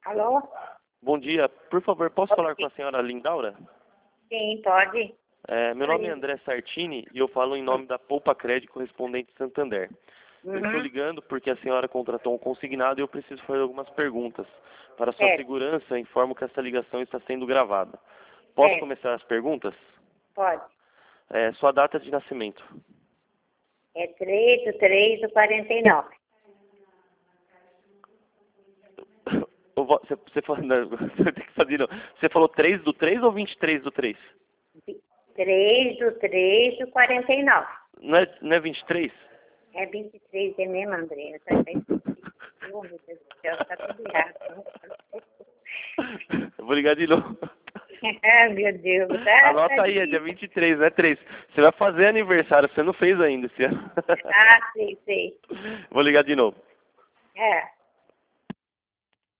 Alô? Bom dia. Por favor, posso falar com a senhora Lindaura? Sim, pode. Meu nome é André Sartini e eu falo em nome da Poupa Crédito Correspondente Santander. Eu estou ligando porque a senhora contratou um consignado e eu preciso fazer algumas perguntas. Para sua segurança, informo que essa ligação está sendo gravada. Posso começar as perguntas? Pode. Sua data de nascimento. É 3/3/49. Você falou, não, você tem que fazer, não. Você falou 3/3 ou 23/3? 3/3/49. Não é 23? É 23, é mesmo, André? Oh, meu Deus do céu, tá tudo errado. Eu vou ligar de novo. Ah, meu Deus. Anota aí, é dia 23, não é 3. Você vai fazer aniversário, você não fez ainda esse ano. Ah, sei. Vou ligar de novo. É.